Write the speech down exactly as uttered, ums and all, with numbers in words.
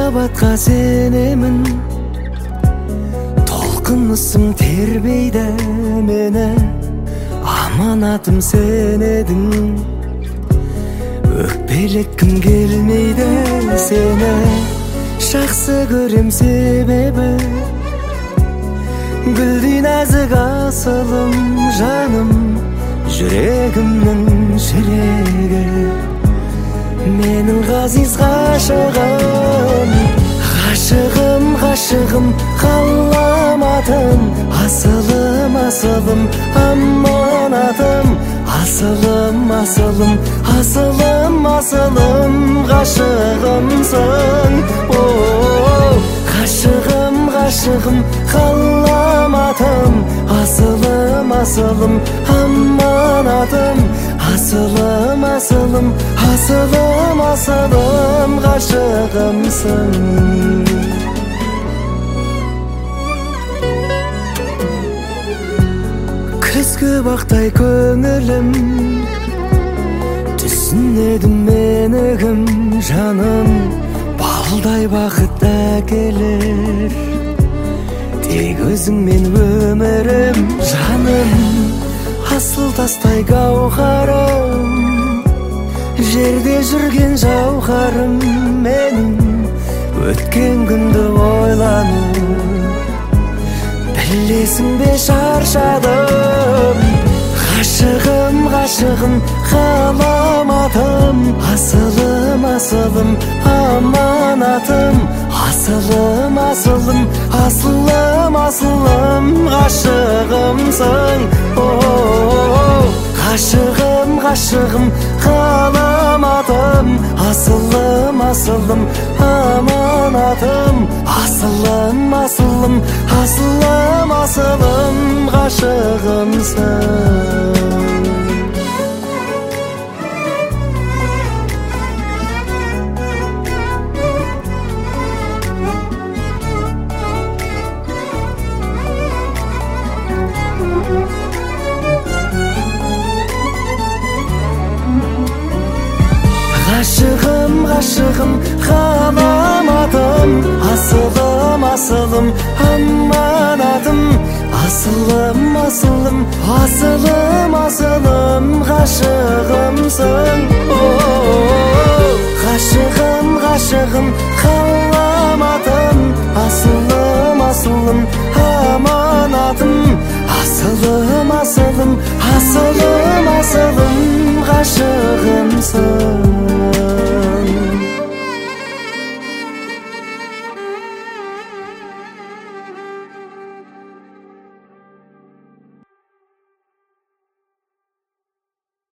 махабатқа сенемін, толқынысың тербейді мені, аманатым сен едің, өкпелеткім келмейді сені, жақсы көрем себебі гүлдей нәзік асылым жаным, жүрегімнің жүрегі, менің ғазиз ғашығым, ғашығым, ғашығым, қаламатым, асылым, асылым, аманатым, асылым, асылым, асылым, асылым, ғашығымсың. Ғашығым, ғашығым, қаламатым, асылым, асылым, аманатым, асылым, асылым, асылым, асылым, ғашығымсың. Күзгі бақтай көңілім, түсінедім мені кім, жаным, балдай бақыт әкелер, тек өзіңмен өмірім, жаным, асыл тастай гауһарым, жерде жүрген жауһарым менің, өткен күнді ойланып, білесің бе шаршадым. Ғашығым, ғашығым, қаламатым, асылым, асылым, аманатым, асылым, асылым, асылым, асылым, ғашығымсың. Ғашығым, ғашығым, қаламатым, асылым, асылым, аманатым, асылым, асылым, асылым, асылым, ғашығымсың. Ғашығым, ғашығым, қаламатым, асылым, асылым, аманатым, асылым, асылым, асылым, асылым, ғашығымсың. Ғашығым, ғашығым, қаламатым, асылым, асылым, аманатым, асылым, асылым, асылым,